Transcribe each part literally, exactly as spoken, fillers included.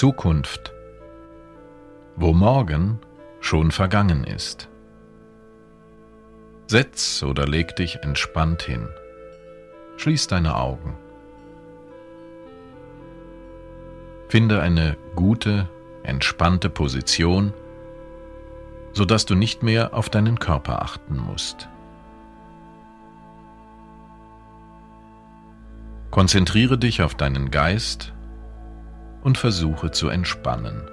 Zukunft, wo morgen schon vergangen ist. Setz oder leg dich entspannt hin. Schließ deine Augen. Finde eine gute, entspannte Position, sodass du nicht mehr auf deinen Körper achten musst. Konzentriere dich auf deinen Geist und versuche zu entspannen.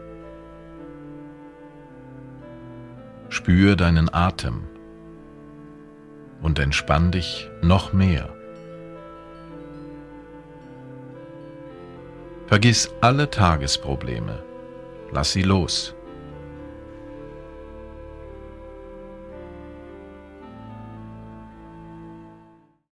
Spür deinen Atem und entspann dich noch mehr. Vergiss alle Tagesprobleme, lass sie los.